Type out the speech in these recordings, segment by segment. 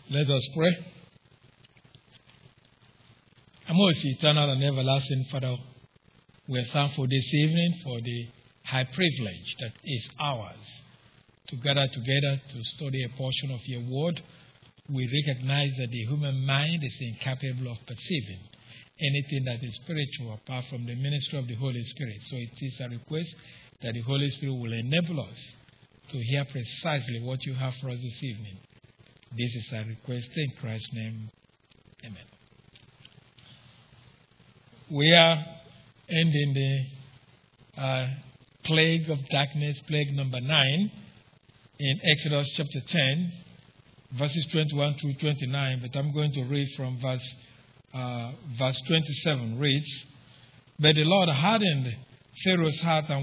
Let us pray. Our most eternal and everlasting Father, we are thankful this evening for the high privilege that is ours to gather together to study a portion of your word. We recognize that the human mind is incapable of perceiving anything that is spiritual apart from the ministry of the Holy Spirit. So it is a request that the Holy Spirit will enable us to hear precisely what you have for us this evening. This is a request in Christ's name. Amen. We are ending the plague of darkness, plague number 9, in Exodus chapter 10, verses 21 through 29. But I'm going to read from verse 27. Reads, "But the Lord hardened Pharaoh's heart and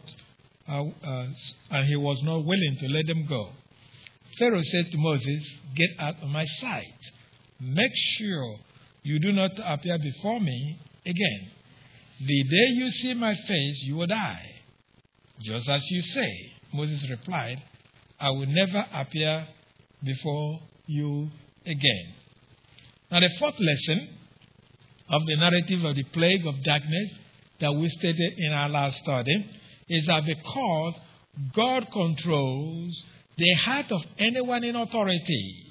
he was not willing to let them go. Pharaoh said to Moses, 'Get out of my sight. Make sure you do not appear before me again. The day you see my face, you will die.' 'Just as you say,' Moses replied, 'I will never appear before you again.'" Now, the fourth lesson of the narrative of the plague of darkness that we stated in our last study is that because God controls the heart of anyone in authority,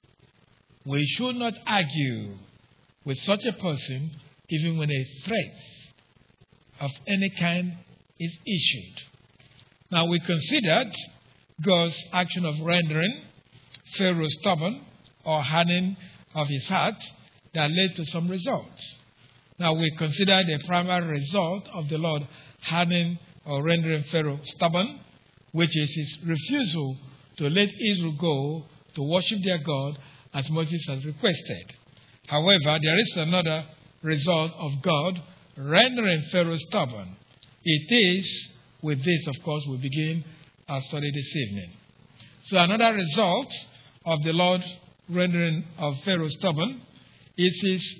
we should not argue with such a person even when a threat of any kind is issued. Now, we considered God's action of rendering Pharaoh stubborn or hardening of his heart that led to some results. Now, we considered the primary result of the Lord hardening or rendering Pharaoh stubborn, which is his refusal to let Israel go to worship their God as Moses has requested. However, there is another result of God rendering Pharaoh stubborn. It is with this, of course, we begin our study this evening. So another result of the Lord rendering of Pharaoh stubborn is his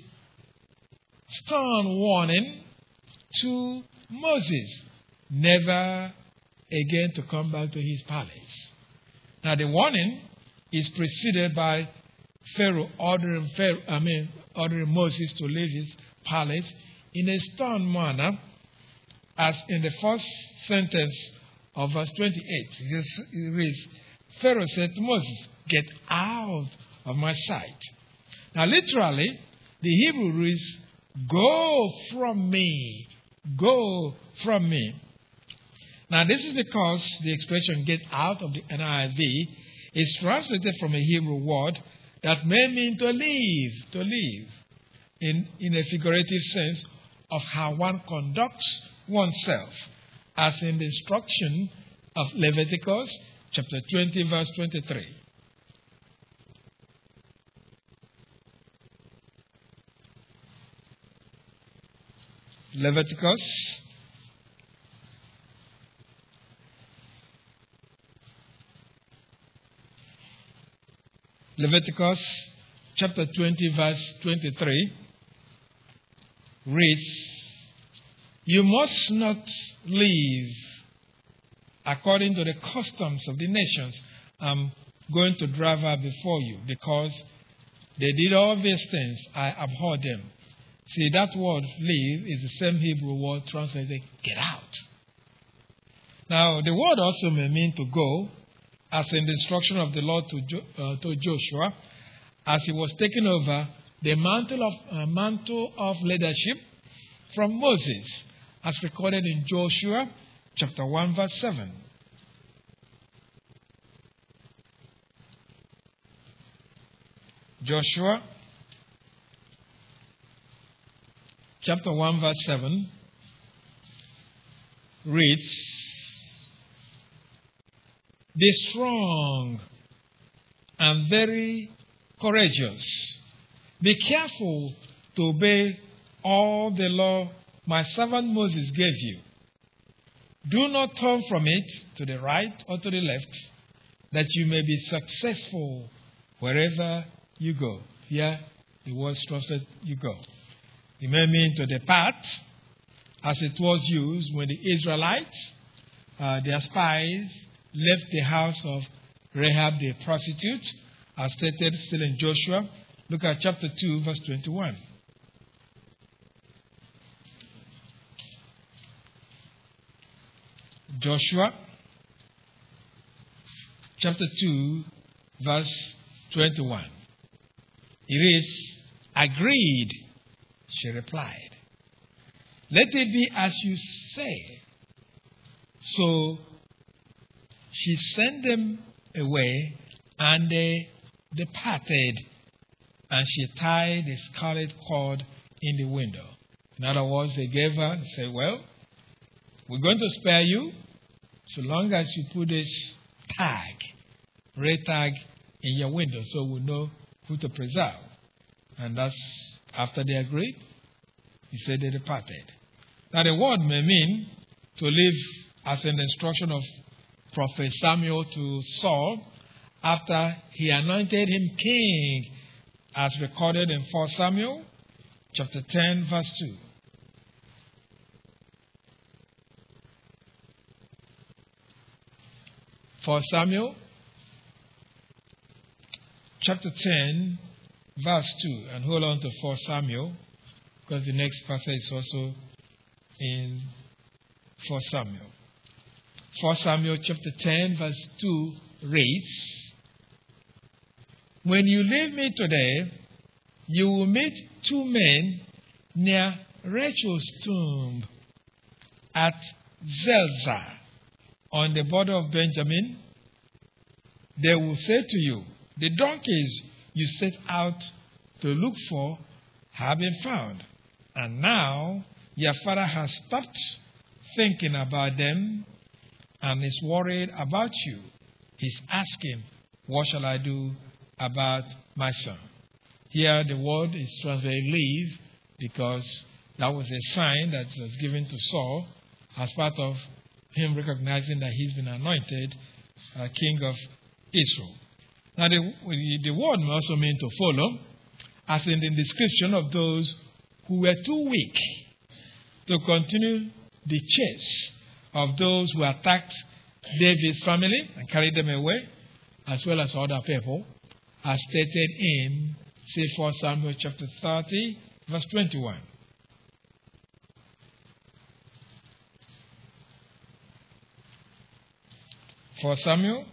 stern warning to Moses never again to come back to his palace. Now, the warning is preceded by Pharaoh ordering Moses to leave his palace in a stern manner, as in the first sentence of verse 28. It reads, "Pharaoh said to Moses, 'Get out of my sight.'" Now, literally, the Hebrew reads, "Go from me, go from me." Now, this is because the expression "get out" of the NIV is translated from a Hebrew word that may mean to leave, in a figurative sense of how one conducts oneself, as in the instruction of Leviticus chapter 20, verse 23. Leviticus chapter 20, verse 23 reads, "You must not live according to the customs of the nations I'm going to drive out before you, because they did all these things. I abhor them." See, that word "leave" is the same Hebrew word translated "get out." Now, the word also may mean to go, as in the instruction of the Lord to Joshua, as he was taking over the mantle of leadership from Moses, as recorded in Joshua chapter 1, verse 7. Joshua chapter 1, verse 7 reads, "Be strong and very courageous. Be careful to obey all the law my servant Moses gave you. Do not turn from it to the right or to the left, that you may be successful wherever you go." Here, the word translated "you go." It may mean to depart, as it was used when the Israelites, their spies, left the house of Rahab the prostitute as stated still in Joshua. Look at chapter 2, verse 21. Joshua, chapter 2, verse 21. It reads, "Agreed," she replied. "Let it be as you say." So she sent them away, and they departed, and she tied a scarlet cord in the window. In other words, they gave her and said, "Well, we're going to spare you so long as you put this red tag in your window so we'll know who to preserve." And that's after they agreed, he said they departed. Now the word may mean to leave as an instruction of Prophet Samuel to Saul after he anointed him king, as recorded in 1 Samuel chapter 10, verse 2. For Samuel chapter 10, verse 2. And hold on to 4 Samuel, because the next passage is also in 4 Samuel. 4 Samuel chapter 10, verse 2 reads, "When you leave me today, you will meet two men near Rachel's tomb at Zelzah, on the border of Benjamin. They will say to you, 'The donkeys you set out to look for have been found, and now your father has stopped thinking about them and is worried about you. He's asking, what shall I do about my son?'" Here the word is translated leave, because that was a sign that was given to Saul as part of him recognizing that he's been anointed king of Israel. Now the word may also mean to follow, as in the description of those who were too weak to continue the chase of those who attacked David's family and carried them away, as well as other people, as stated in, say, 1 Samuel chapter 30, verse 21. For Samuel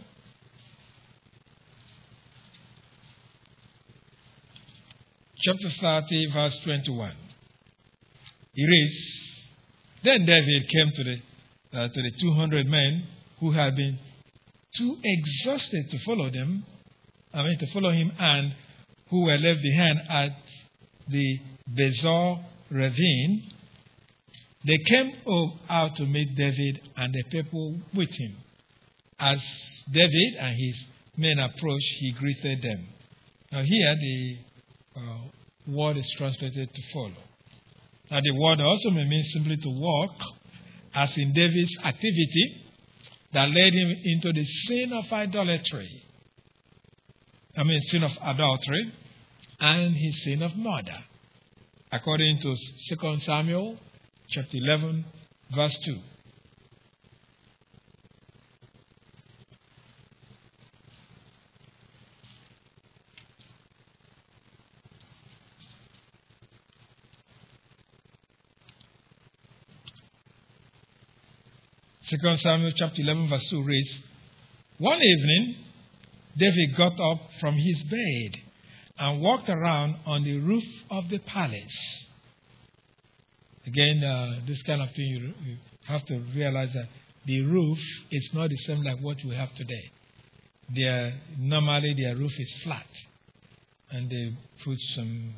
chapter 30, verse 21. It reads, "Then David came to the 200 men who had been too exhausted to follow him, and who were left behind at the Bezor ravine. They came out to meet David and the people with him. As David and his men approached, he greeted them." Now here the word is translated to follow. Now the word also may mean simply to walk, as in David's activity that led him into the sin of adultery and his sin of murder, according to 2 Samuel chapter 11, verse 2. Second Samuel chapter 11, verse 2 reads, "One evening, David got up from his bed and walked around on the roof of the palace." Again, this kind of thing, you have to realize that the roof is not the same like what we have today. Normally, their roof is flat, and they put some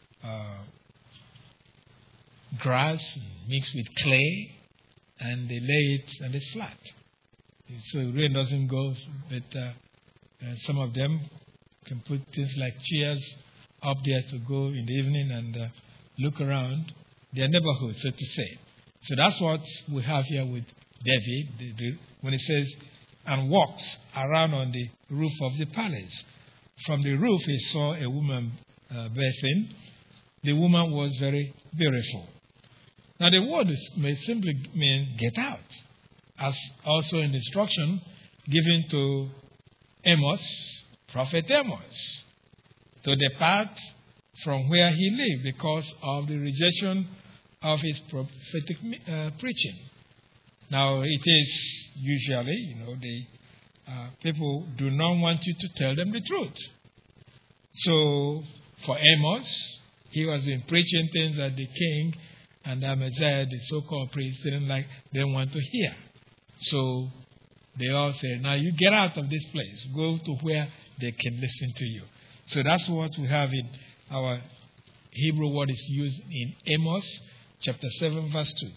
grass mixed with clay, and they lay it, and it's flat. So rain doesn't go, but some of them can put things like chairs up there to go in the evening and look around their neighborhood, so to say. So that's what we have here with David, when it says, "and walked around on the roof of the palace." From the roof, he saw a woman bathing. The woman was very beautiful. Now, the word may simply mean get out, as also in the instruction given to Amos prophet Amos, to depart from where he lived because of the rejection of his prophetic preaching. Now, it is usually, the people do not want you to tell them the truth. So, for Amos, he was been preaching things that the king and Amaziah, the so-called priest, didn't want to hear. So, they all said, now you get out of this place. Go to where they can listen to you. So that's what we have in our Hebrew word is used in Amos chapter 7 verse 2.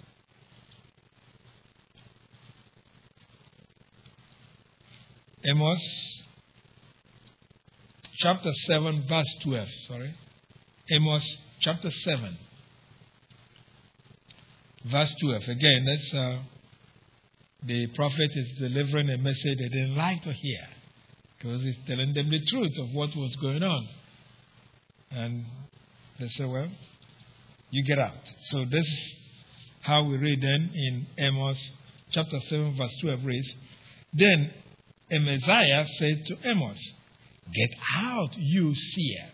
Amos chapter 7 verse 12. Amos chapter 7 verse 12. Again, that's the prophet is delivering a message they didn't like to hear, because he's telling them the truth of what was going on. And they say, well, you get out. So this is how we read then in Amos chapter 7 verse 12 reads, Then Amaziah said to Amos, Get out, you seer.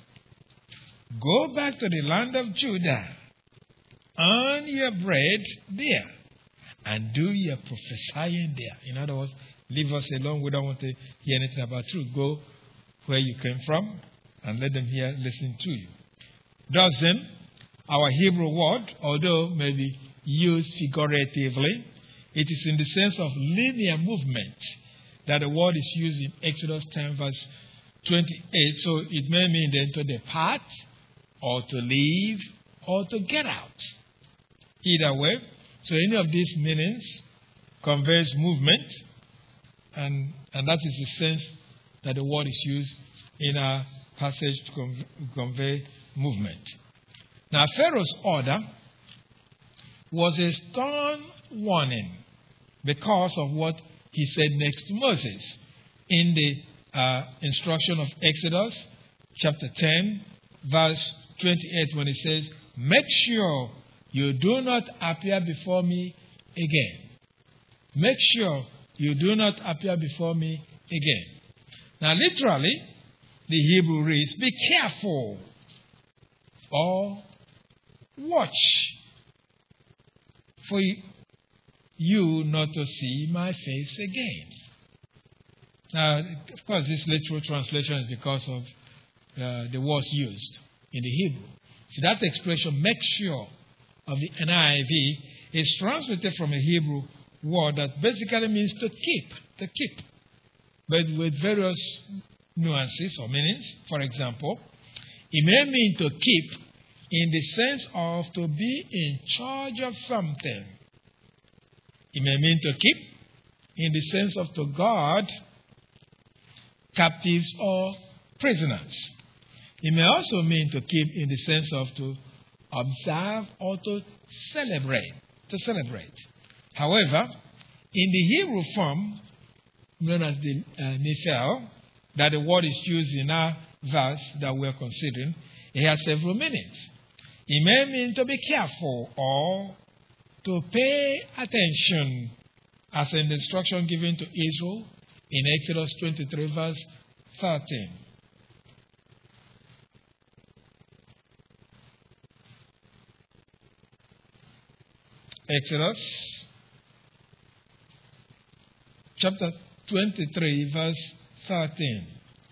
Go back to the land of Judah. Earn your bread there. And do your prophesying there. In other words, leave us alone. We don't want to hear anything about truth. Go where you came from and let them listen to you. Thus then, our Hebrew word, although may be used figuratively, it is in the sense of linear movement that the word is used in Exodus 10 verse 28. So it may mean then to depart, or to leave, or to get out. Either way, so any of these meanings conveys movement, and that is the sense that the word is used in our passage to convey movement. Now, Pharaoh's order was a stern warning because of what he said next to Moses in the instruction of Exodus chapter 10, verse 28, when he says, Make sure you do not appear before me again. Make sure you do not appear before me again. Now, literally, the Hebrew reads, Be careful, or watch, for you not to see my face again. Now, of course, this literal translation is because of the words used in the Hebrew. So that expression, make sure, of the NIV is translated from a Hebrew word that basically means to keep, but with various nuances or meanings. For example, it may mean to keep in the sense of to be in charge of something. It may mean to keep in the sense of to guard captives or prisoners. It may also mean to keep in the sense of to observe or to celebrate. However, in the Hebrew form, known as the Nephel, that the word is used in our verse that we're considering, it has several meanings. It may mean to be careful or to pay attention, as in the instruction given to Israel in Exodus 23, verse 13. Exodus chapter 23, verse 13.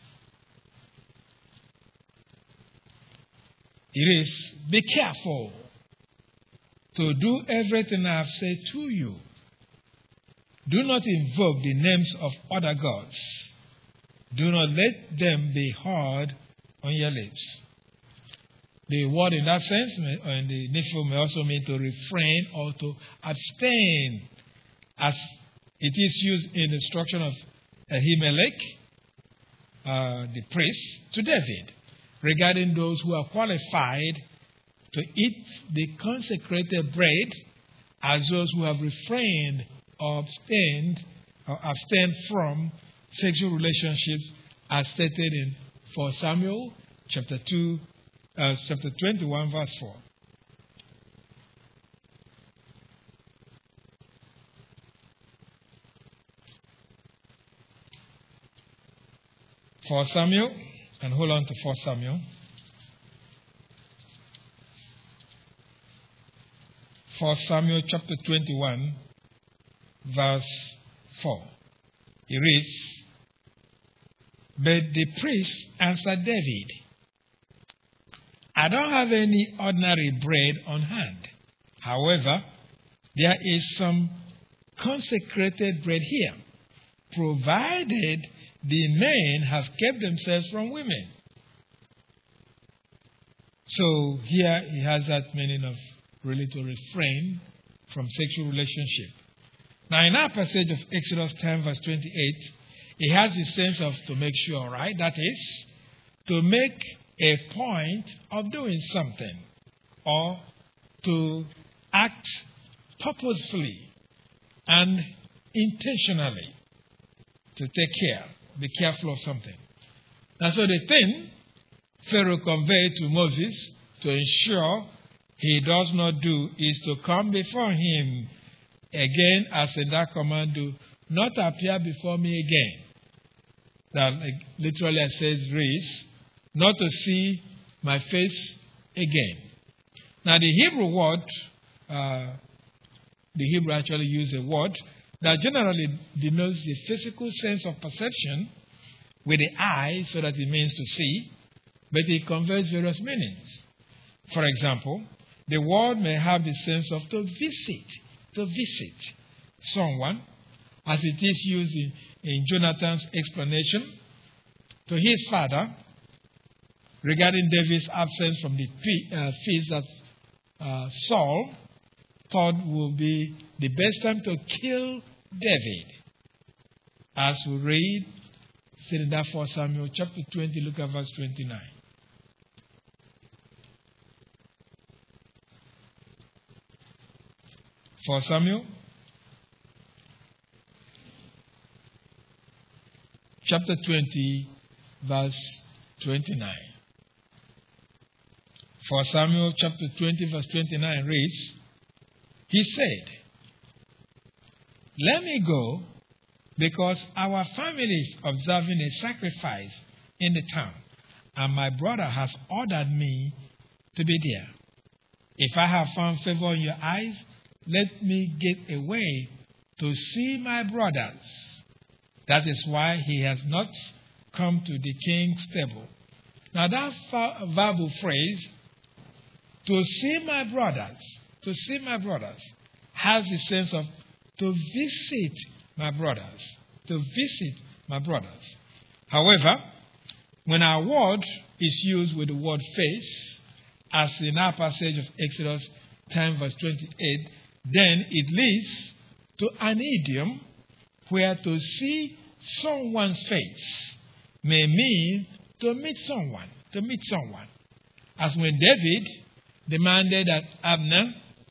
It is, Be careful to do everything I have said to you. Do not invoke the names of other gods. Do not let them be heard on your lips. The word in that sense, in the Nephil, may also mean to refrain or to abstain, as it is used in the instruction of Ahimelech, the priest, to David, regarding those who are qualified to eat the consecrated bread, as those who have refrained or abstained from sexual relationships, as stated in 1 Samuel chapter 21, verse 4. 1 Samuel, and hold on to 1 Samuel. 1 Samuel chapter 21, verse 4. It reads, "But the priest answered David, I don't have any ordinary bread on hand. However, there is some consecrated bread here, provided the men have kept themselves from women." So here he has that meaning of really to refrain from sexual relationship. Now in our passage of Exodus 10 verse 28, it has the sense of to make sure, right? That is, to make a point of doing something or to act purposefully and intentionally to take care, be careful of something. And so the thing Pharaoh conveyed to Moses to ensure he does not do is to come before him again, as in that command, do not appear before me again. That literally says reads, not to see my face again. Now the Hebrew word, the Hebrew actually uses a word that generally denotes the physical sense of perception with the eye, so that it means to see, but it conveys various meanings. For example, the word may have the sense of to visit someone, as it is used in Jonathan's explanation to his father regarding David's absence from the feast that Saul thought would be the best time to kill David. As we read, said in that 1 Samuel chapter 20, look at verse 29. For Samuel chapter 20, verse 29. For Samuel chapter 20, verse 29 reads, he said, "Let me go, because our family is observing a sacrifice in the town, and my brother has ordered me to be there. If I have found favor in your eyes, let me get away to see my brothers." That is why he has not come to the king's table. Now that verbal phrase, to see my brothers, has the sense of to visit my brothers. However, when our word is used with the word face, as in our passage of Exodus 10 verse 28, then it leads to an idiom where to see someone's face may mean to meet someone. As when David demanded that Abner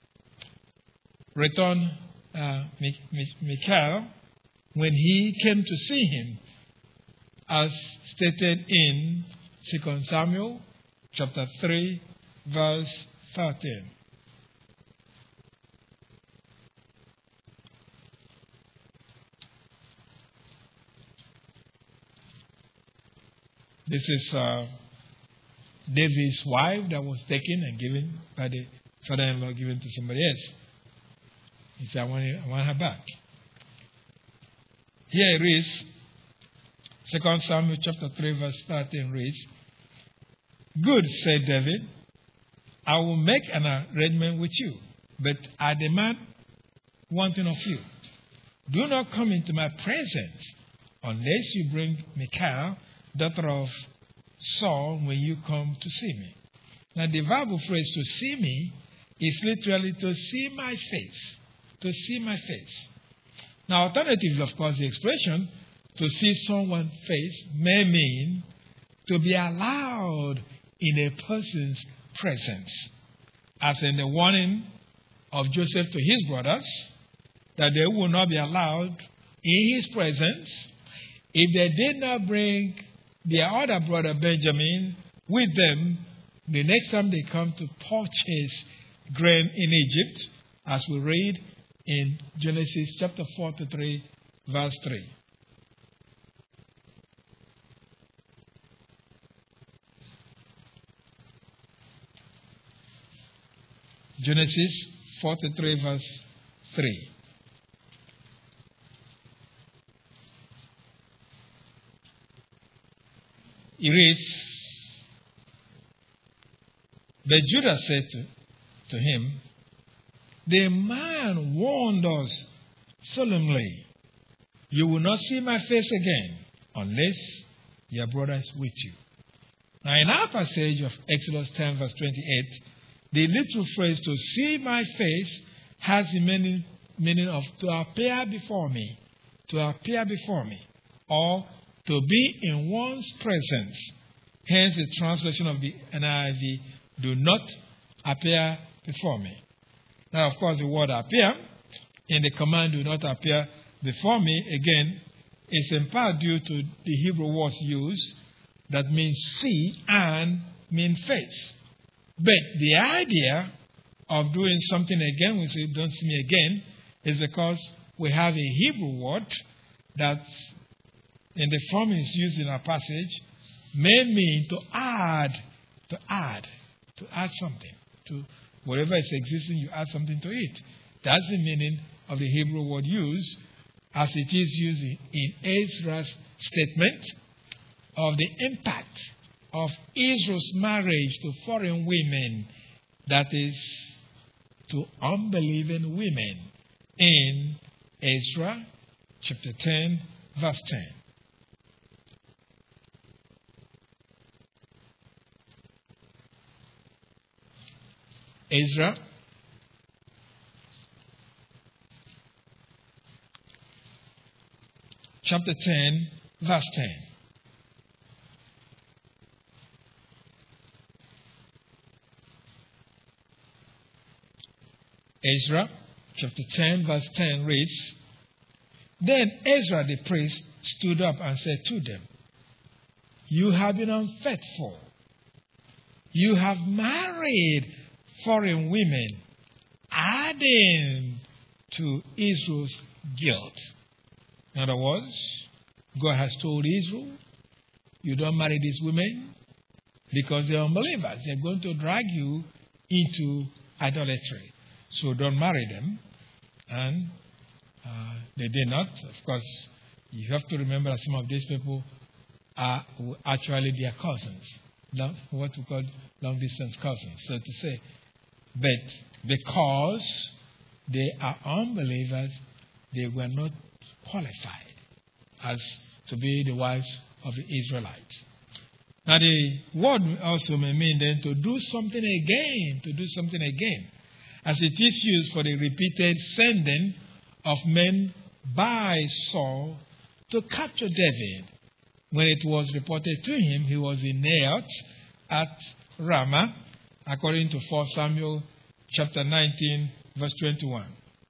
return Michal when he came to see him, as stated in 2 Samuel chapter 3 verse 13. This is David's wife that was taken and given by the father-in-law, given to somebody else. He said, I want her back. Here it reads, 2 Samuel chapter 3 verse 13 reads, "Good," said David, "I will make an arrangement with you, but I demand one thing of you. Do not come into my presence unless you bring Michal, daughter of Saul, when you come to see me." Now the verbal phrase to see me is literally to see my face. Now alternatively, of course, the expression to see someone's face may mean to be allowed in a person's presence, as in the warning of Joseph to his brothers that they will not be allowed in his presence if they did not bring their other brother Benjamin with them the next time they come to purchase grain in Egypt, as we read in Genesis chapter 43, verse 3. Genesis 43 verse 3. It reads, but Judah said to him, the man warned us solemnly, you will not see my face again unless your brother is with you. Now in our passage of Exodus 10 verse 28, the literal phrase to see my face has the meaning of to appear before me, or to be in one's presence. Hence the translation of the NIV, do not appear before me. Now, of course, the word appear in the command do not appear before me, again, is in part due to the Hebrew words used that means see and mean face. But the idea of doing something again, we say don't see me again, is because we have a Hebrew word that in the form is used in our passage may mean to add something to whatever is existing, you add something to it. That's the meaning of the Hebrew word used, as it is used in Ezra's statement of the impact of Israel's marriage to foreign women, that is, to unbelieving women, in Ezra chapter 10, verse 10. Ezra chapter 10, verse 10. Ezra chapter 10, verse 10 reads, then Ezra the priest stood up and said to them, you have been unfaithful. You have married foreign women, adding to Israel's guilt. In other words, God has told Israel, you don't marry these women because they're unbelievers. They're going to drag you into idolatry. So don't marry them. And they did not. Of course, you have to remember that some of these people are actually their cousins, what we call long-distance cousins, so to say. But because they are unbelievers, they were not qualified as to be the wives of the Israelites. Now the word also may mean then to do something again, as it is used for the repeated sending of men by Saul to capture David. When it was reported to him, he was in Naioth at Ramah, according to 1 Samuel chapter 19, verse 21.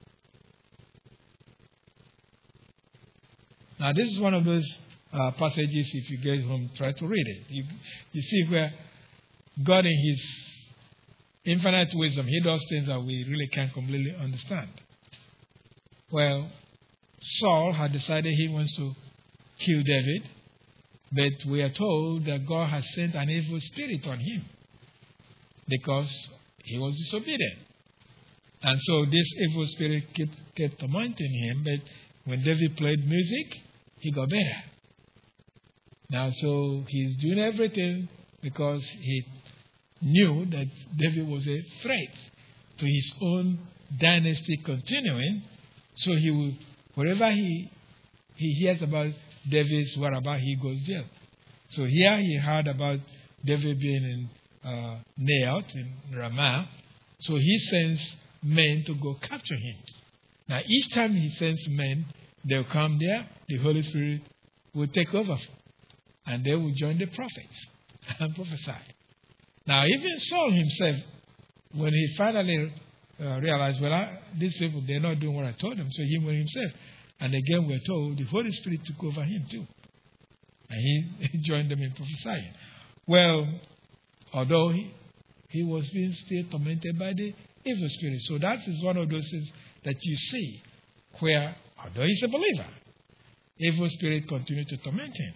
Now, this is one of those passages, if you get home, try to read it. You see where God in His infinite wisdom, He does things that we really can't completely understand. Well, Saul had decided he wants to kill David, but we are told that God has sent an evil spirit on him because he was disobedient. And so this evil spirit kept tormenting him, but when David played music, he got better. Now, so he's doing everything because he knew that David was a threat to his own dynasty continuing. So he will, wherever he hears about David's whereabouts, he goes there. So here he heard about David being in Naioth, in Ramah. So he sends men to go capture him. Now, each time he sends men, they'll come there, the Holy Spirit will take over, and they will join the prophets and prophesy. Now, even Saul himself, when he finally realized, these people, they're not doing what I told them, so he went himself. And again, we're told the Holy Spirit took over him too. And he joined them in prophesying. Well, although he was being still tormented by the evil spirit. So that is one of those things that you see where, although he's a believer, evil spirit continued to torment him.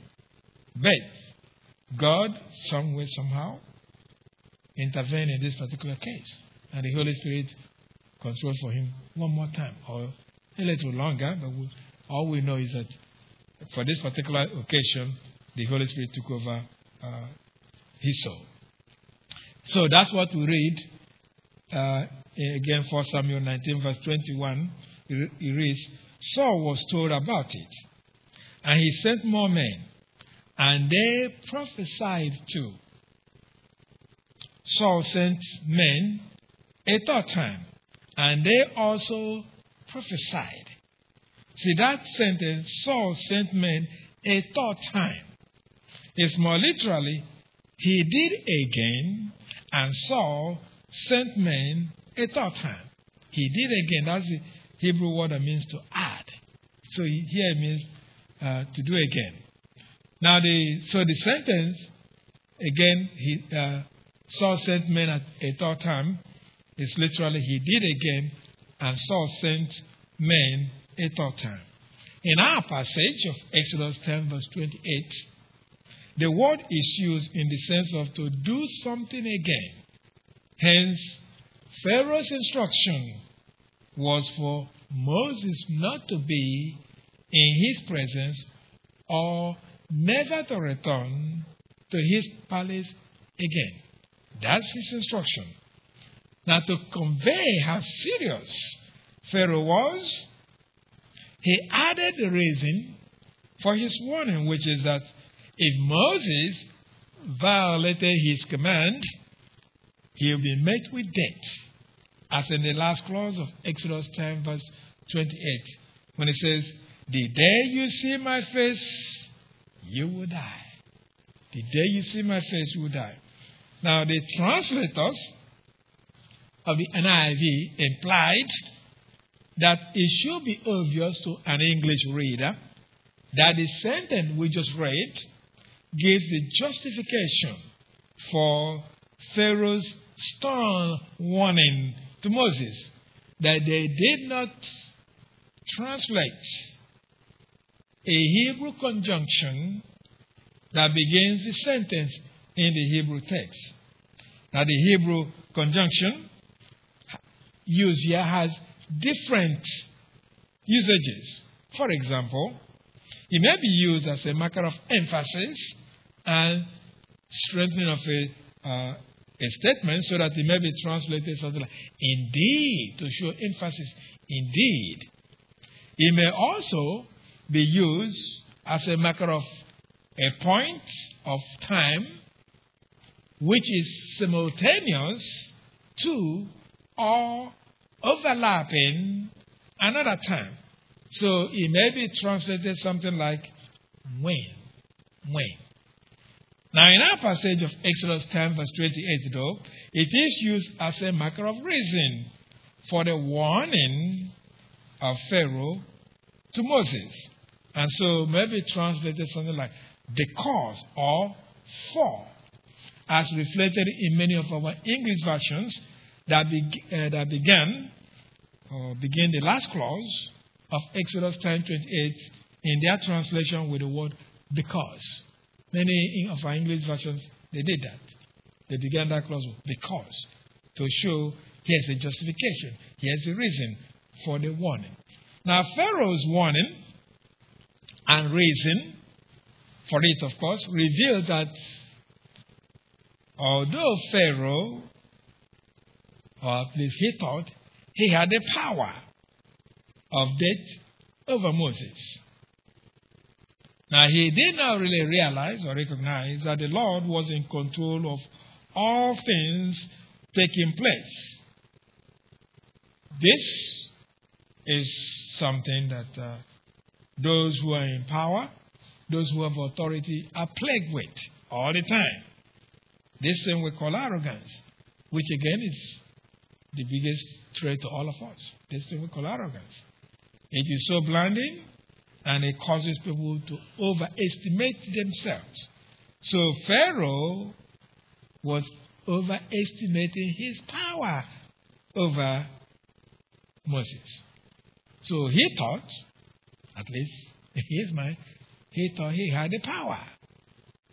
But God, some way, somehow, intervened in this particular case. and the Holy Spirit controlled for him one more time, or a little longer, but all we know is that for this particular occasion, the Holy Spirit took over his soul. So that's what we read. Again, 1 Samuel 19, verse 21, it reads, Saul was told about it, and he sent more men, and they prophesied too. Saul sent men a third time, and they also prophesied. See, that sentence, Saul sent men a third time. It's more literally, he did again, and Saul sent men a third time. He did again. That's the Hebrew word that means to add. So here it means to do again. Now, the sentence, again, Saul sent men at a third time. It's literally, he did again, and Saul sent men a third time. In our passage of Exodus 10, verse 28, the word is used in the sense of to do something again. Hence, Pharaoh's instruction was for Moses not to be in his presence or never to return to his palace again. That's his instruction. Now, to convey how serious Pharaoh was, he added the reason for his warning, which is that if Moses violated his command, he will be met with death, as in the last clause of Exodus 10, verse 28, when it says, the day you see my face, you will die. The day you see my face, you will die. Now, the translators of the NIV implied that it should be obvious to an English reader that the sentence we just read gives the justification for Pharaoh's stern warning to Moses that they did not translate a Hebrew conjunction that begins the sentence in the Hebrew text. Now, the Hebrew conjunction used here has different usages. For example, it may be used as a marker of emphasis and strengthening of a statement, so that it may be translated something like indeed, to show emphasis, indeed. It may also be used as a marker of a point of time which is simultaneous to or overlapping another time. So it may be translated something like when. Now, in our passage of Exodus 10, verse 28, though, it is used as a marker of reason for the warning of Pharaoh to Moses. And so maybe translated something like because or for, as reflected in many of our English versions that begin the last clause of Exodus 10:28 in their translation with the word because. Many of our English versions, they did that. They began that clause with because, to show here's a justification, here's a reason for the warning. Now, Pharaoh's warning and reason for it, of course, reveals that although Pharaoh, or at least he thought, he had the power of death over Moses. Now, he did not really realize or recognize that the Lord was in control of all things taking place. This is something that those who are in power, those who have authority, are plagued with all the time. This thing we call arrogance, which again is the biggest threat to all of us. This thing we call arrogance. It is so blinding, and it causes people to overestimate themselves. So Pharaoh was overestimating his power over Moses. So he thought, at least in his mind, he thought he had the power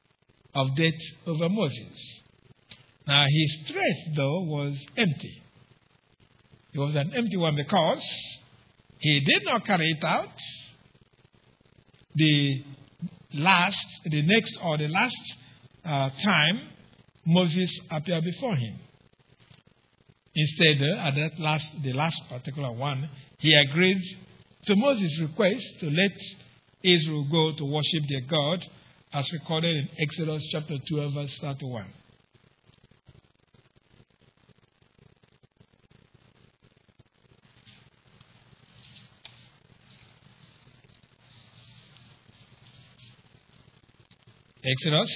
of death over Moses. Now his strength, though, was empty. It was an empty one because he did not carry it out. The last time Moses appeared before him. Instead, at the last particular one, he agreed to Moses' request to let Israel go to worship their God, as recorded in Exodus chapter 12, verse 31. Exodus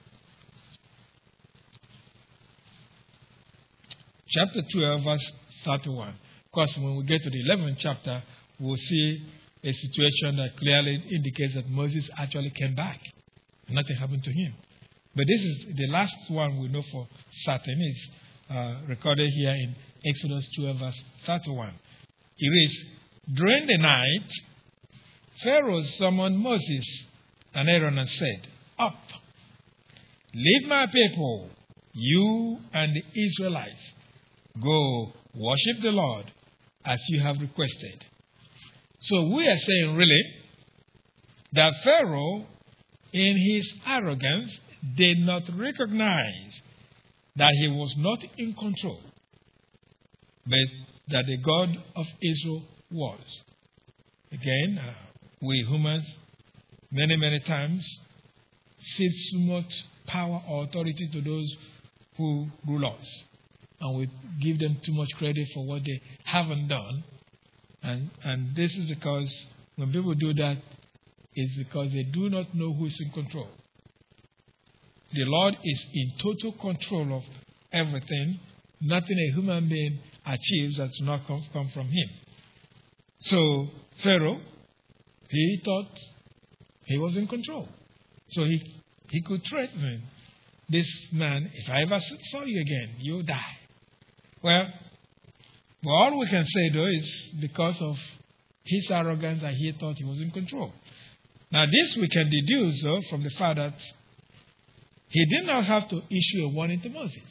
chapter 12, verse 31. Because when we get to the 11th chapter, we'll see a situation that clearly indicates that Moses actually came back. Nothing happened to him. But this is the last one we know for certain. It's recorded here in Exodus 12, verse 31. It reads, "During the night, Pharaoh summoned Moses and Aaron and said, 'Up, leave my people, you and the Israelites. Go worship the Lord as you have requested.'" So we are saying really that Pharaoh, in his arrogance, did not recognize that he was not in control, but that the God of Israel was. Again, we humans many times cede so much power or authority to those who rule us, and we give them too much credit for what they haven't done. And this is because when people do that, it's because they do not know who is in control. The Lord is in total control of everything. Nothing a human being achieves that does not come from him. So Pharaoh, he thought he was in control. So he could threaten this man, "If I ever saw you again, you'll die." Well, all we can say, though, is because of his arrogance that he thought he was in control. Now, this we can deduce, though, from the fact that he did not have to issue a warning to Moses.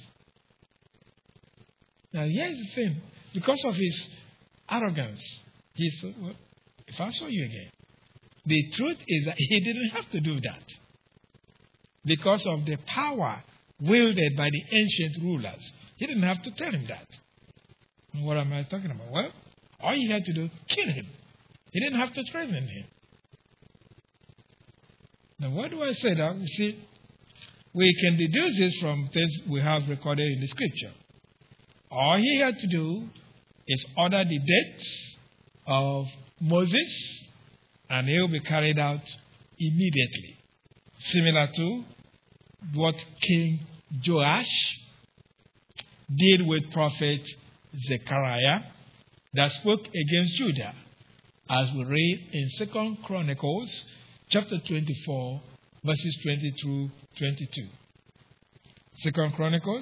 Now, here's the thing. Because of his arrogance, he said, "Well, if I saw you again." The truth is that he didn't have to do that. Because of the power wielded by the ancient rulers, he didn't have to tell him that. What am I talking about? Well, all he had to do, kill him. He didn't have to threaten him. Now, why do I say that? You see, we can deduce this from things we have recorded in the scripture. All he had to do is order the death of Moses, and it will be carried out immediately. Similar to what King Joash did with prophet Zechariah that spoke against Judah, as we read in 2 Chronicles chapter 24, verses 20 through 22. 2 Chronicles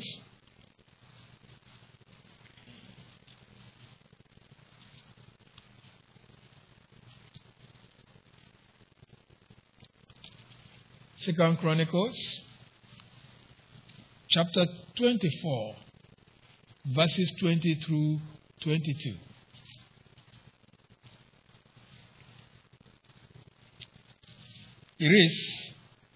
chapter 24, verses 20 through 22. It is,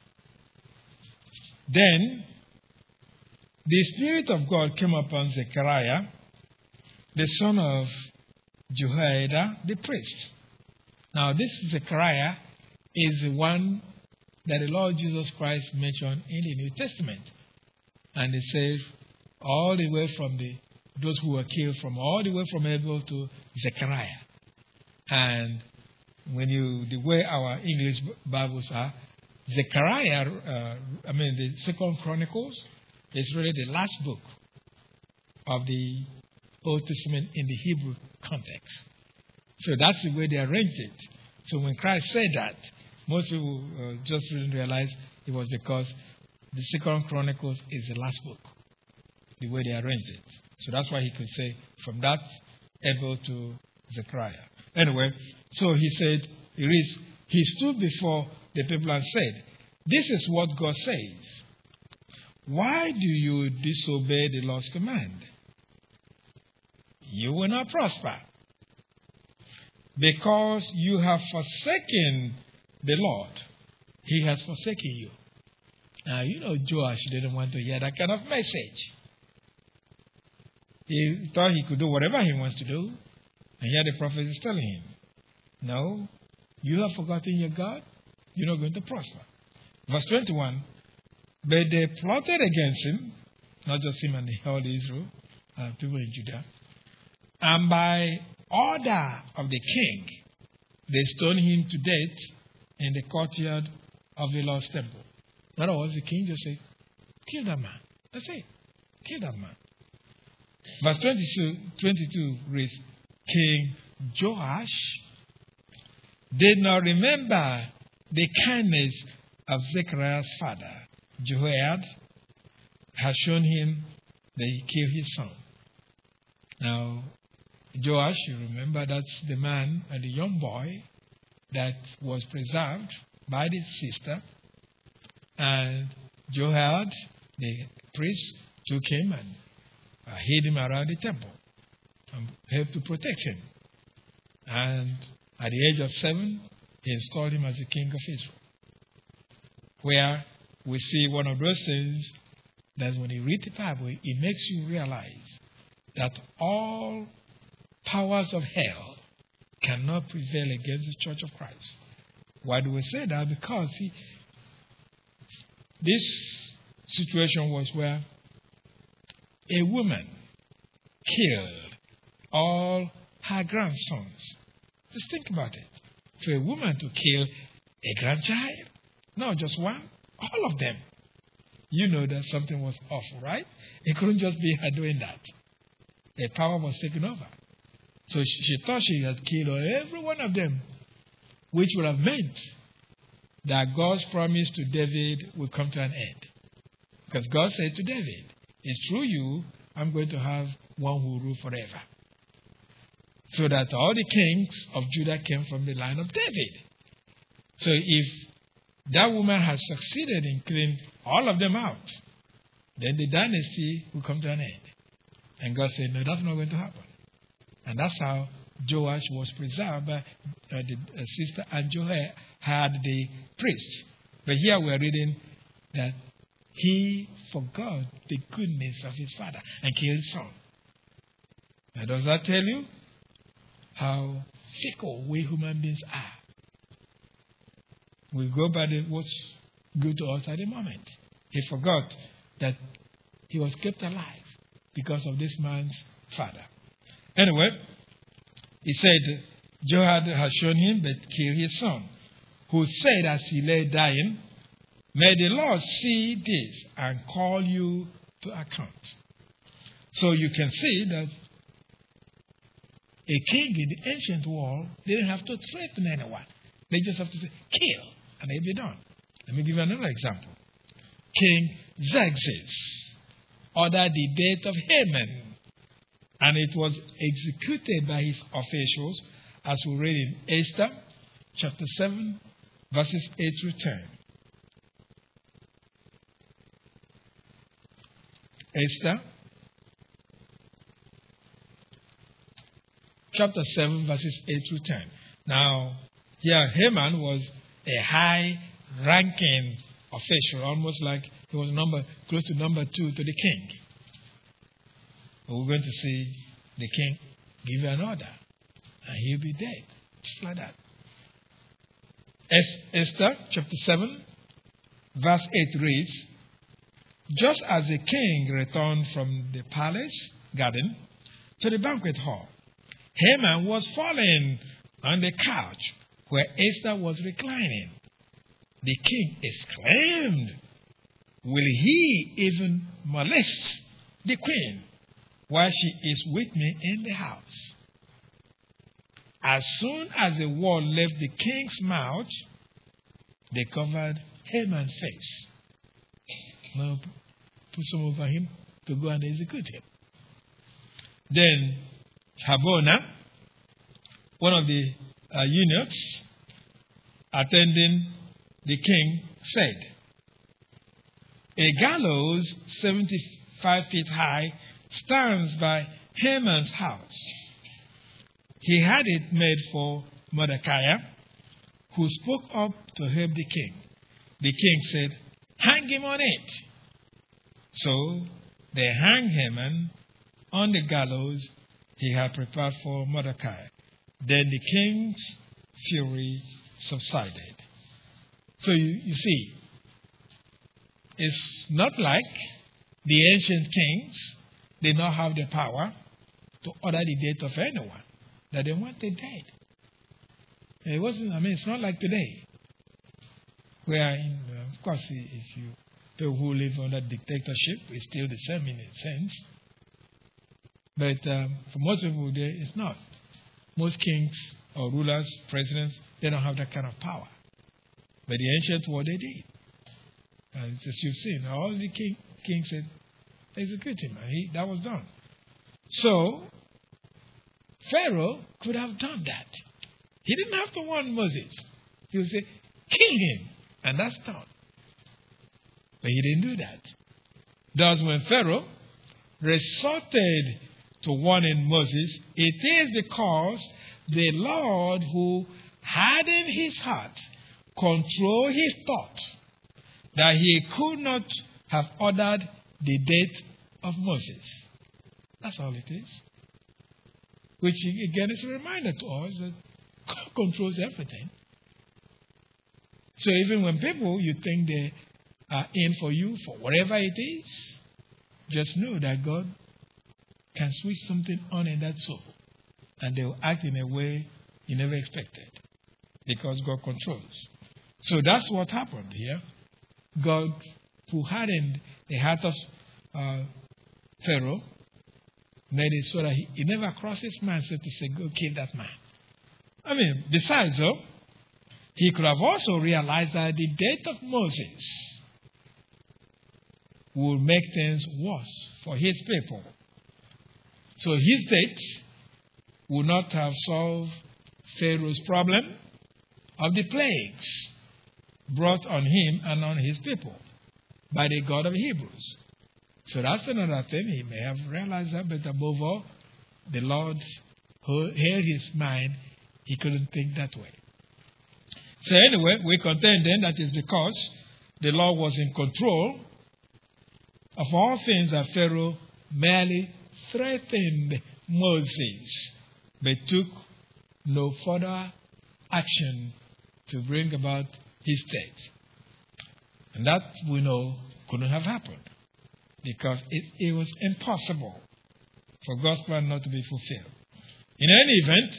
"Then the Spirit of God came upon Zechariah, the son of Jehoiada, the priest." Now, this Zechariah is the one that the Lord Jesus Christ mentioned in the New Testament. And it says, all the way from those who were killed, from all the way from Abel to Zechariah. And the way our English Bibles are, Zechariah, the 2 Chronicles is really the last book of the Old Testament in the Hebrew context. So that's the way they arranged it. So when Christ said that, most people just didn't realize it was because the 2 Chronicles is the last book, the way they arranged it. So that's why he could say from that Abel to Zechariah. Anyway, so he said, he stood before the people and said, "This is what God says. Why do you disobey the Lord's command? you will not prosper. Because you have forsaken the Lord, he has forsaken you. Now, Joash didn't want to hear that kind of message. He thought he could do whatever he wants to do. And here the prophet is telling him, no, you have forgotten your God. You're not going to prosper. Verse 21, but they plotted against him, not just him and all Israel, people in Judah. And by order of the king, they stoned him to death in the courtyard of the Lord's temple. In other words, the king just said, kill that man. That's it. Kill that man. Verse 22 reads, King Joash did not remember the kindness of Zechariah's father, Jehoiada, has shown him that he killed his son. Now, Joash, you remember, that's the man and the young boy that was preserved by the sister. And Jehoiada, the priest, took him and hid him around the temple and helped to protect him. And at the age of 7, he installed him as the king of Israel. Where we see one of those things that when you read the Bible, it makes you realize that all powers of hell cannot prevail against the church of Christ. Why do we say that? Because this situation was where a woman killed all her grandsons. Just think about it. For a woman to kill a grandchild, not just one, all of them. You know that something was awful, right? It couldn't just be her doing that. A power was taken over. So she thought she had killed every one of them, which would have meant that God's promise to David would come to an end. Because God said to David, it's through you, I'm going to have one who will rule forever. So that all the kings of Judah came from the line of David. So if that woman has succeeded in killing all of them out, then the dynasty will come to an end. And God said, no, that's not going to happen. And that's how Joash was preserved by the sister and Jehoiada had the priest. But here we are reading that he forgot the goodness of his father and killed his son. Now, does that tell you how fickle we human beings are? We go by what's good to us at the moment. He forgot that he was kept alive because of this man's father. Anyway, he said, Jehoiada has shown him that killed his son, who said as he lay dying, may the Lord see this and call you to account. So you can see that a king in the ancient world didn't have to threaten anyone. They just have to say, kill, and they'll be done. Let me give you another example. King Xerxes ordered the death of Haman, and it was executed by his officials, as we read in Esther, chapter 7, verses 8 through 10. Esther, chapter 7, verses 8 through 10. Now, here Haman was a high-ranking official, almost like he was close to number 2 to the king. But we're going to see the king give an order, and he'll be dead, just like that. Esther, chapter 7, verse 8 reads, just as the king returned from the palace garden to the banquet hall, Haman was fallen on the couch where Esther was reclining. The king exclaimed, will he even molest the queen while she is with me in the house? As soon as the word left the king's mouth, they covered Haman's face. Now, put some over him to go and execute him. Then Harbona, one of the eunuchs attending the king, said, a gallows 75 feet high stands by Haman's house. He had it made for Mordecai, who spoke up to help the king. The king said, "Hang him on it." So they hanged Haman on the gallows he had prepared for Mordecai. Then the king's fury subsided. So you see, it's not like the ancient kings did not have the power to order the death of anyone that they wanted dead. It's not like today, where, of course, if you people who live under dictatorship, it's still the same in a sense. But for most people, it's not. Most kings or rulers, presidents, they don't have that kind of power. But the ancient world, they did. And as you've seen, all the kings said, execute him. And that was done. So, Pharaoh could have done that. He didn't have to warn Moses. He would say, kill him. And that's done. But he didn't do that. Thus, when Pharaoh resorted to warning Moses, it is because the Lord who had in his heart controlled his thoughts, that he could not have ordered the death of Moses. That's all it is. Which, again, is a reminder to us that God controls everything. So even when people, you think they are in for you for whatever it is, just know that God can switch something on in that soul, and they will act in a way you never expected, because God controls. So that's what happened here. God, who hardened the heart of Pharaoh, made it so that he never crossed his mindset to say, go kill that man. Besides, though, he could have also realized that the death of Moses would make things worse for his people. So his death would not have solved Pharaoh's problem of the plagues brought on him and on his people by the God of Hebrews. So that's another thing. He may have realized that, but above all, the Lord heard his mind. He couldn't think that way. So anyway, we contend then that is because the Lord was in control of all things, that Pharaoh merely threatened Moses, but took no further action to bring about his death. And that, we know, couldn't have happened, because it was impossible for God's plan not to be fulfilled. In any event,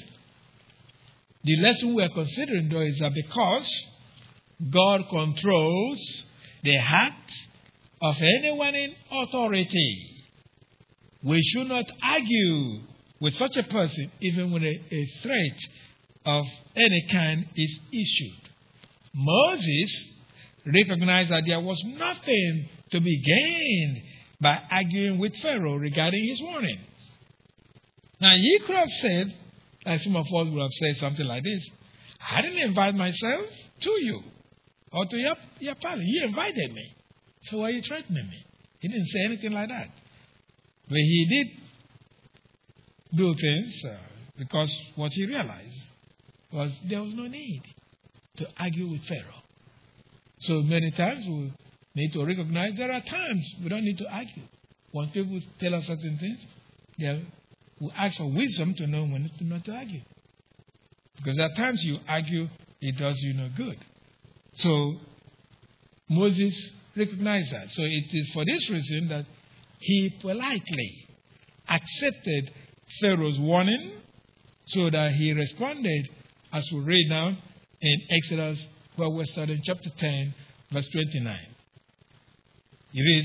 the lesson we are considering, though, is that because God controls the heart of anyone in authority, we should not argue with such a person even when a threat of any kind is issued. Moses recognized that there was nothing to be gained by arguing with Pharaoh regarding his warning. Now, he could have said, like some of us would have said something like this, I didn't invite myself to you or to your party. You invited me. So why are you threatening me? He didn't say anything like that. But he did do things because what he realized was there was no need to argue with Pharaoh. So many times we need to recognize there are times we don't need to argue. When people tell us certain things, we ask for wisdom to know when not to argue. Because at times you argue, it does you no good. So Moses recognized that. So it is for this reason that he politely accepted Pharaoh's warning, so that he responded, as we read now in Exodus, where we're studying chapter 10, verse 29. It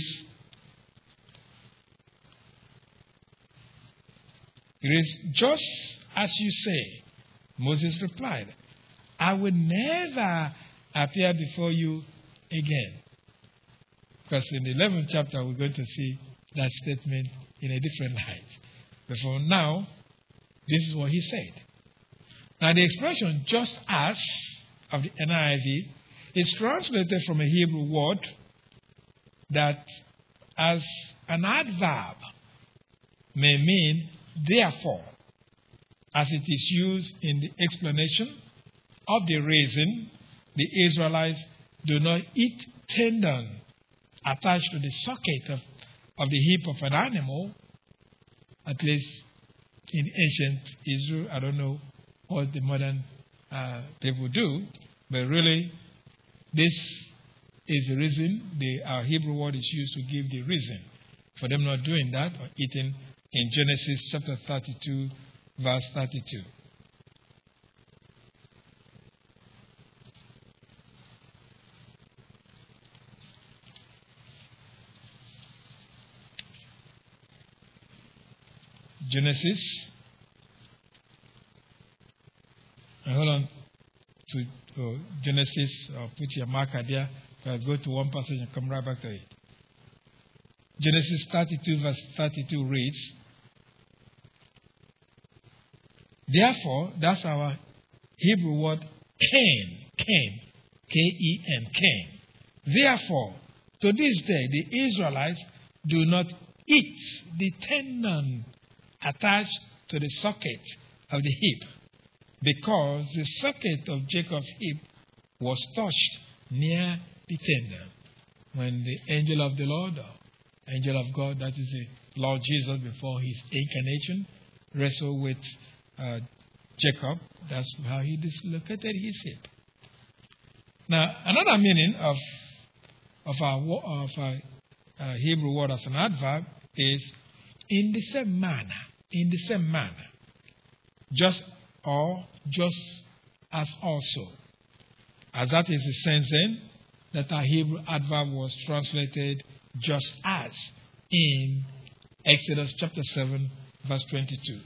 is just as you say, Moses replied, I will never appear before you again. Because in the 11th chapter, we're going to see that statement in a different light. But for now, this is what he said. Now, the expression just as of the NIV is translated from a Hebrew word that, as an adverb, may mean therefore, as it is used in the explanation of the reason the Israelites do not eat tendon attached to the socket of the hip of an animal, at least in ancient Israel. I don't know what the modern people do, but really this is the reason. Our Hebrew word is used to give the reason for them not doing that or eating in Genesis chapter 32, verse 32. Genesis. Hold on to Genesis, put your marker there. I'll go to one passage and come right back to it. Genesis 32, verse 32 reads, therefore, that's our Hebrew word Cain, K-E-N, Cain. Therefore, to this day, the Israelites do not eat the tendon attached to the socket of the hip, because the socket of Jacob's hip was touched near the tendon. When the angel of the Lord, or angel of God, that is the Lord Jesus before his incarnation, wrestled with Jacob, that's how he dislocated his hip. Now, another meaning of our Hebrew word as an adverb is in the same manner, just as also. As that is the sense then that our Hebrew adverb was translated just as in Exodus chapter 7, verse 22.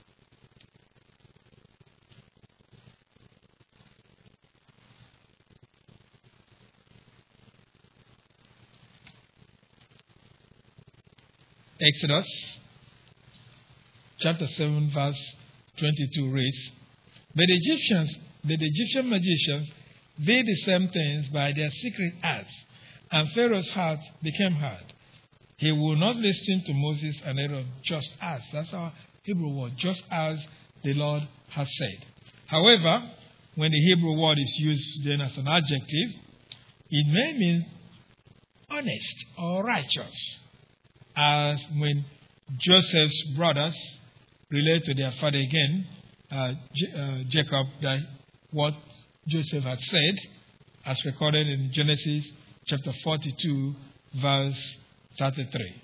Exodus chapter 7, verse 22 reads, but the Egyptian magicians did the same things by their secret arts, and Pharaoh's heart became hard. He would not listen to Moses and Aaron, just as. That's our Hebrew word, just as the Lord has said. However, when the Hebrew word is used then as an adjective, it may mean honest or righteous, as when Joseph's brothers relate to their father again, Jacob, that what Joseph had said, as recorded in Genesis chapter 42, verse 33.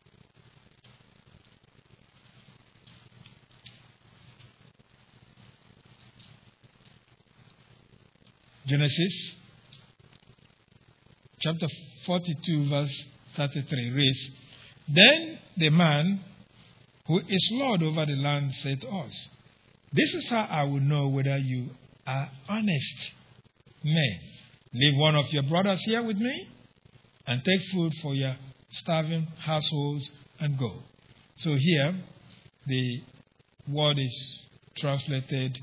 Genesis chapter 42, verse 33 reads, then the man who is Lord over the land said to us, this is how I will know whether you are honest men. Leave one of your brothers here with me and take food for your starving households and go. So here, the word is translated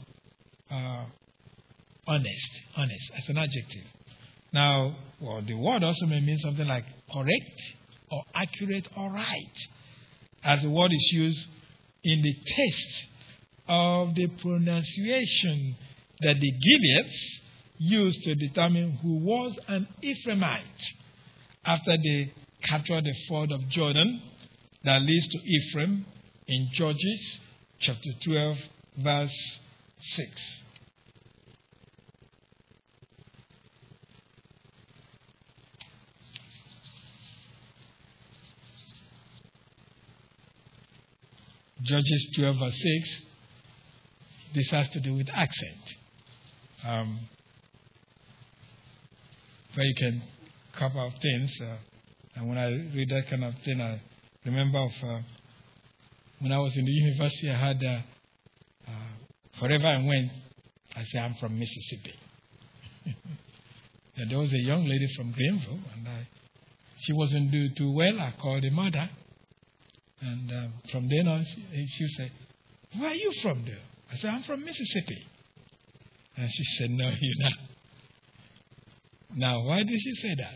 honest, as an adjective. Now, the word also may mean something like correct or accurate or right, as the word is used in the text of the pronunciation that the Gibeonites used to determine who was an Ephraimite after they captured the ford of Jordan that leads to Ephraim in Judges chapter 12, verse 6. Judges 12, verse 6, this has to do with accent. Where you can cover up things. And when I read that kind of thing, I remember when I was in the university, I had, wherever I went, I said, I'm from Mississippi. And there was a young lady from Greenville, and she wasn't doing too well. I called the mother. And from then on, she said, where are you from there? I said, I'm from Mississippi. And she said, no, you're not. Now, why did she say that?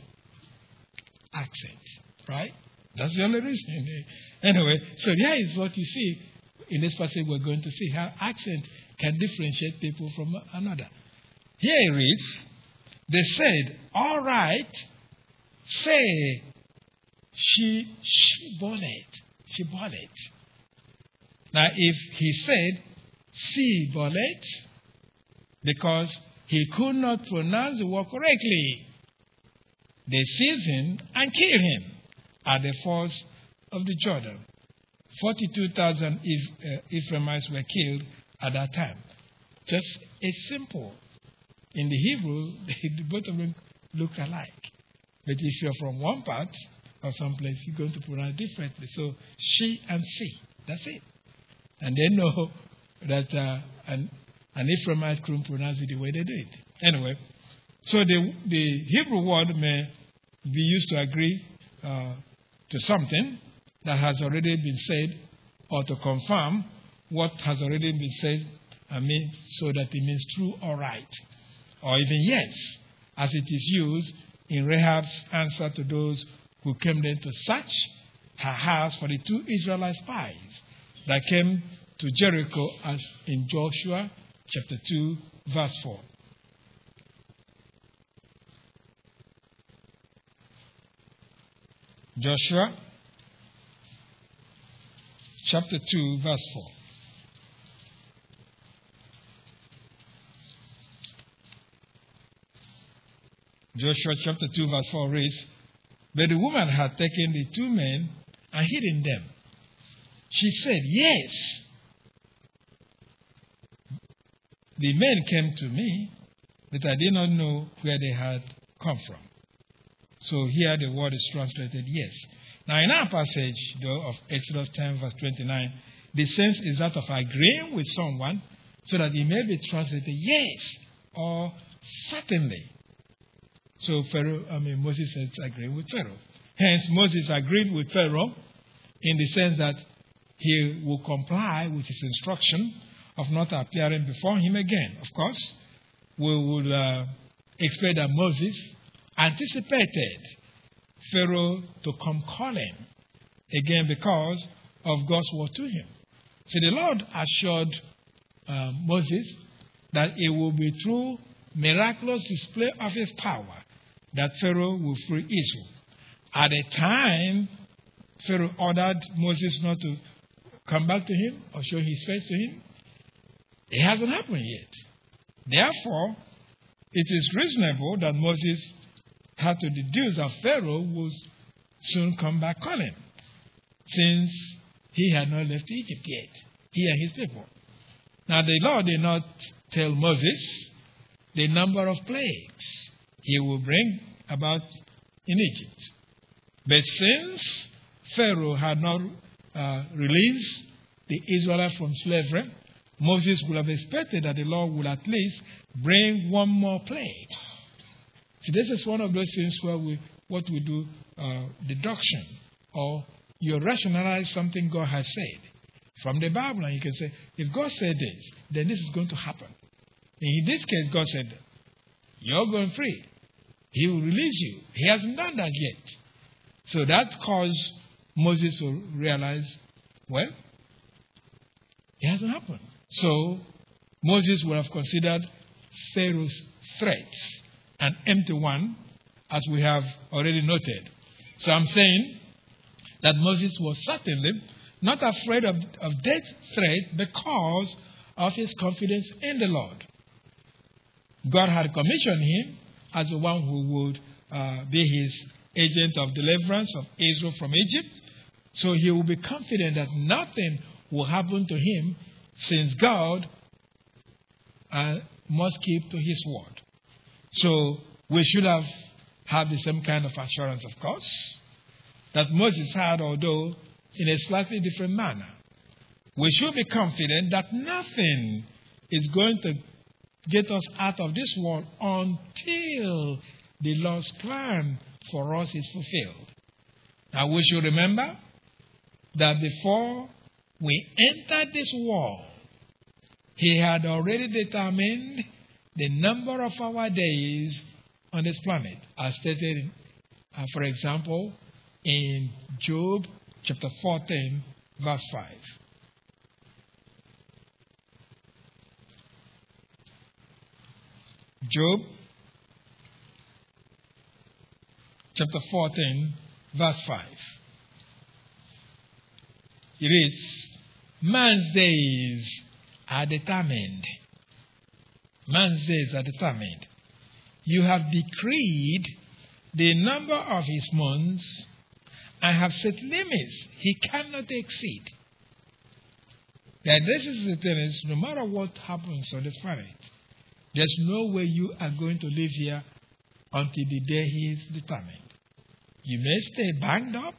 Accent, right? That's the only reason. Anyway, so here is what you see. in this passage we're going to see how accent can differentiate people from another. Here it reads, they said, all right, say, she bought it. Now, if he said, she bought it, because he could not pronounce the word correctly, they seized him and killed him at the falls of the Jordan. 42,000 Ephraimites were killed at that time. Just a simple. In the Hebrew, both of them look alike. But if you're from one part of some place, you're going to pronounce differently. So, she and she. That's it. And they know that an Ephraimite couldn't pronounce it the way they did. Anyway, so the Hebrew word may be used to agree to something that has already been said, or to confirm what has already been said, so that it means true or right, or even yes, as it is used in Rahab's answer to those who came there to search her house for the 2 Israelite spies that came to Jericho, as in Joshua chapter 2, verse 4. Joshua chapter 2, verse 4. Joshua chapter 2, verse 4 reads, but the woman had taken the 2 men and hidden them. She said, yes. The men came to me, but I did not know where they had come from. So here the word is translated yes. Now in our passage, though, of Exodus 10, verse 29, the sense is that of agreeing with someone so that it may be translated yes or certainly. So Moses is agreeing with Pharaoh. Hence, Moses agreed with Pharaoh in the sense that he will comply with his instruction of not appearing before him again. Of course, we would expect that Moses anticipated Pharaoh to come calling again because of God's word to him. So the Lord assured Moses that it will be through miraculous display of his power that Pharaoh will free Israel. At the time Pharaoh ordered Moses not to come back to him or show his face to him, it hasn't happened yet. Therefore, it is reasonable that Moses had to deduce that Pharaoh would soon come back calling, since he had not left Egypt yet, he and his people. Now, the Lord did not tell Moses the number of plagues he will bring about in Egypt. But since Pharaoh had not released the Israelites from slavery, Moses would have expected that the Lord would at least bring one more plague. So this is one of those things where we do deduction, or you rationalize something God has said from the Bible, and you can say, if God said this, then this is going to happen. In this case, God said, you're going free. He will release you. He hasn't done that yet. So that caused Moses to realize, well, it hasn't happened. So Moses would have considered Pharaoh's threats an empty one, as we have already noted. So I'm saying that Moses was certainly not afraid of death threat because of his confidence in the Lord. God had commissioned him as the one who would be his agent of deliverance of Israel from Egypt. So he will be confident that nothing will happen to him, since God must keep to his word. So we should have had the same kind of assurance, of course, that Moses had, although in a slightly different manner. We should be confident that nothing is going to get us out of this world until the Lord's plan for us is fulfilled. Now we should remember that before we entered this world, He had already determined the number of our days on this planet, as stated, for example, in Job chapter 14, verse 5. Job chapter 14, verse 5. It is, man's days are determined. Man's days are determined. You have decreed the number of his months and have set limits he cannot exceed. That this is the thing is, no matter what happens on this planet, there's no way you are going to live here until the day he is determined. You may stay banged up,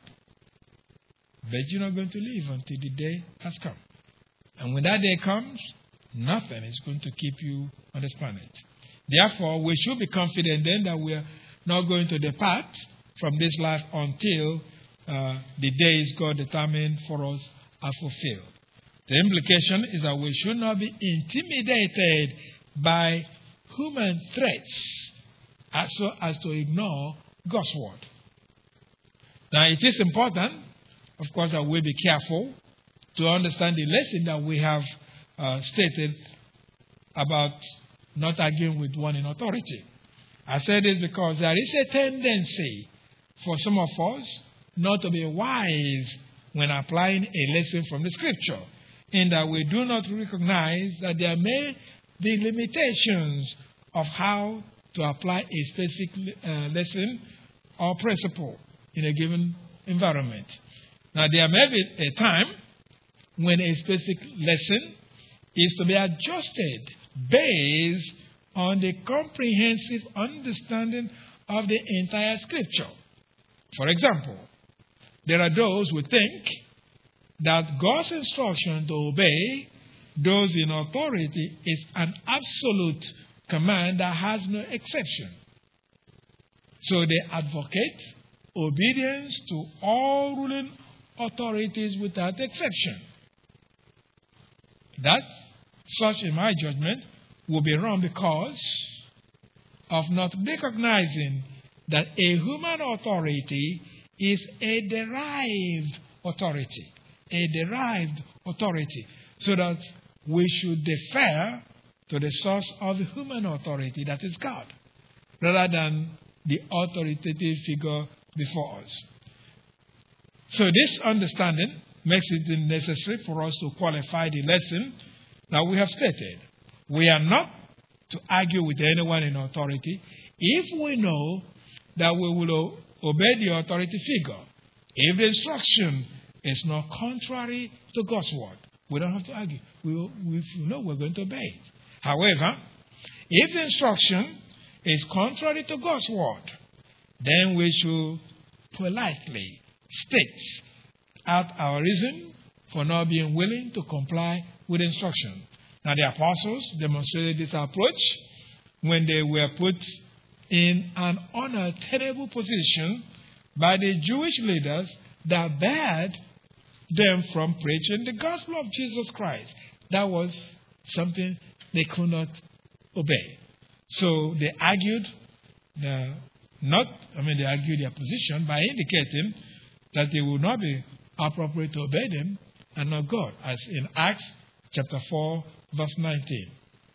but you're not going to live until the day has come. And when that day comes, nothing is going to keep you on this planet. Therefore, we should be confident then that we are not going to depart from this life until the days God determined for us are fulfilled. The implication is that we should not be intimidated by human threats so as to ignore God's word. Now, it is important, of course, that we be careful to understand the lesson that we have stated about not arguing with one in authority. I say this because there is a tendency for some of us not to be wise when applying a lesson from the scripture, in that we do not recognize that there may be limitations of how to apply a specific lesson or principle in a given environment. Now, there may be a time when a specific lesson is to be adjusted based on the comprehensive understanding of the entire scripture. For example, there are those who think that God's instruction to obey those in authority is an absolute command that has no exception. So they advocate obedience to all ruling authorities without exception. That, such in my judgment, will be wrong because of not recognizing that a human authority is a derived authority. A derived authority. So that we should defer to the source of the human authority, that is God, rather than the authoritative figure before us. So this understanding makes it necessary for us to qualify the lesson that we have stated. We are not to argue with anyone in authority if we know that we will obey the authority figure. If the instruction is not contrary to God's word, we don't have to argue. We know we're going to obey it. However, if the instruction is contrary to God's word, then we should politely state out our reason for not being willing to comply with instruction. Now, the apostles demonstrated this approach when they were put in an unattainable position by the Jewish leaders that barred them from preaching the gospel of Jesus Christ. That was something they could not obey. So they argued they argued their position by indicating that it would not be appropriate to obey them and not God, as in Acts chapter 4, verse 19.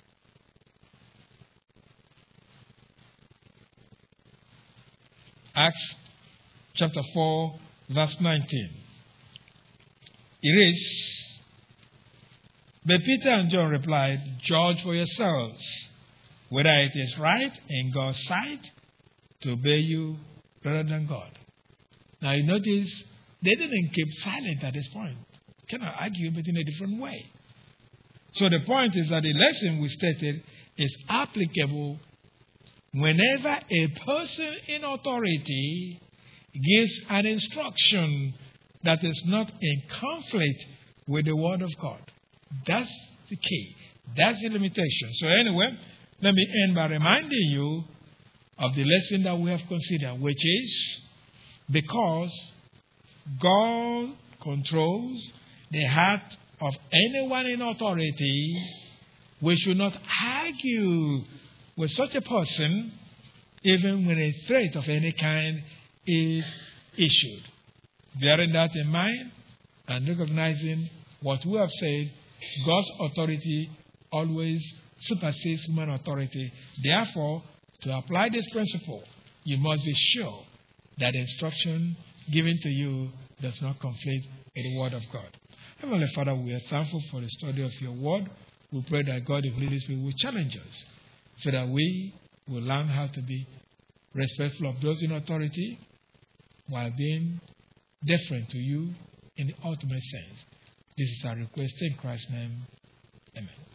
Acts chapter 4, verse 19. It is, but Peter and John replied, "Judge for yourselves whether it is right in God's sight to obey you rather than God." Now you notice they didn't keep silent at this point. Cannot argue, but in a different way. So the point is that the lesson we stated is applicable whenever a person in authority gives an instruction that is not in conflict with the word of God. That's the key. That's the limitation. So anyway, let me end by reminding you of the lesson that we have considered, which is because God controls the heart of anyone in authority, we should not argue with such a person even when a threat of any kind is issued. Bearing that in mind and recognizing what we have said, God's authority always supersedes human authority. Therefore, to apply this principle, you must be sure that the instruction given to you does not conflict with the Word of God. Heavenly Father, we are thankful for the study of your Word. We pray that God, the Holy Spirit, will challenge us so that we will learn how to be respectful of those in authority while being deferent to you in the ultimate sense. This is our request in Christ's name. Amen.